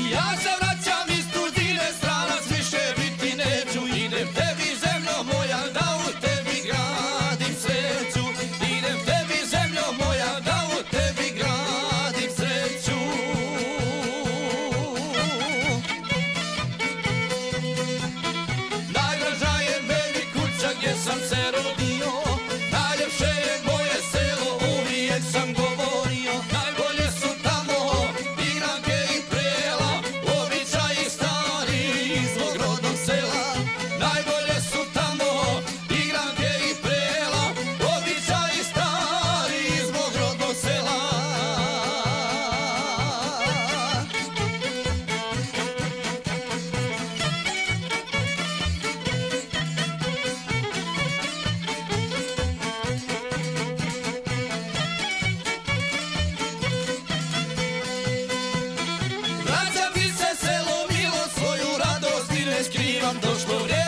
Ja se vraćam iz tuđine, stranac više biti neću. Idem tebi zemljo moja, da u tebi gradim sreću. Idem tebi zemljo moja, da u tebi gradim sreću. Najdraža je meni kuća gdje sam se rodio, najljepše je moje selo, uvijek sam govorio. Najbolje su tamo igranke i prela, običaji stari iz mog rodnog sela. Najbolje su tamo igranke i prela, običaji stari iz mog rodnog sela. Vraćam ti se selo milo, svoju radost i ne skrivam, došlo vrijeme